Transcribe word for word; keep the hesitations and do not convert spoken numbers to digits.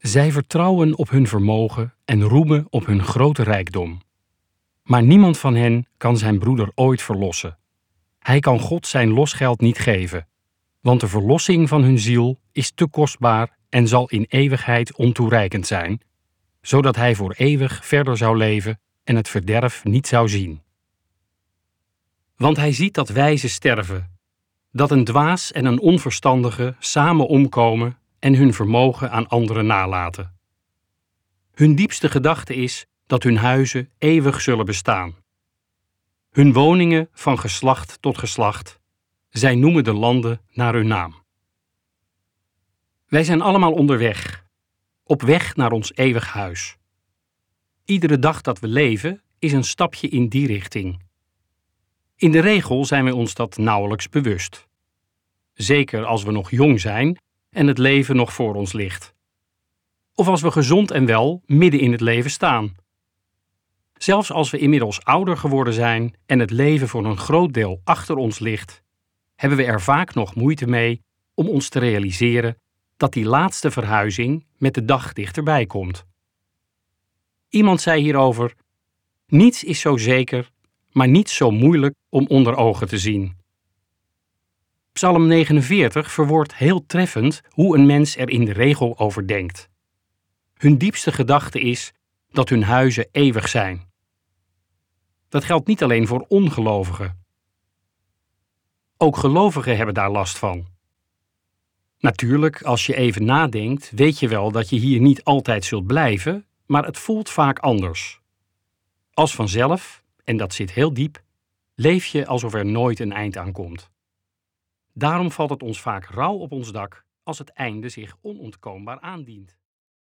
Zij vertrouwen op hun vermogen en roemen op hun grote rijkdom. Maar niemand van hen kan zijn broeder ooit verlossen. Hij kan God zijn losgeld niet geven, want de verlossing van hun ziel is te kostbaar en zal in eeuwigheid ontoereikend zijn, zodat hij voor eeuwig verder zou leven en het verderf niet zou zien. Want hij ziet dat wijzen sterven, dat een dwaas en een onverstandige samen omkomen en hun vermogen aan anderen nalaten. Hun diepste gedachte is dat hun huizen eeuwig zullen bestaan. Hun woningen van geslacht tot geslacht. Zij noemen de landen naar hun naam. Wij zijn allemaal onderweg, op weg naar ons eeuwig huis. Iedere dag dat we leven is een stapje in die richting. In de regel zijn wij ons dat nauwelijks bewust. Zeker als we nog jong zijn en het leven nog voor ons ligt. Of als we gezond en wel midden in het leven staan. Zelfs als we inmiddels ouder geworden zijn en het leven voor een groot deel achter ons ligt, hebben we er vaak nog moeite mee om ons te realiseren dat die laatste verhuizing met de dag dichterbij komt. Iemand zei hierover: niets is zo zeker, maar niets zo moeilijk om onder ogen te zien. Psalm negenenveertig verwoordt heel treffend hoe een mens er in de regel over denkt. Hun diepste gedachte is dat hun huizen eeuwig zijn. Dat geldt niet alleen voor ongelovigen. Ook gelovigen hebben daar last van. Natuurlijk, als je even nadenkt, weet je wel dat je hier niet altijd zult blijven, maar het voelt vaak anders. Als vanzelf, en dat zit heel diep, leef je alsof er nooit een eind aan komt. Daarom valt het ons vaak rauw op ons dak als het einde zich onontkoombaar aandient.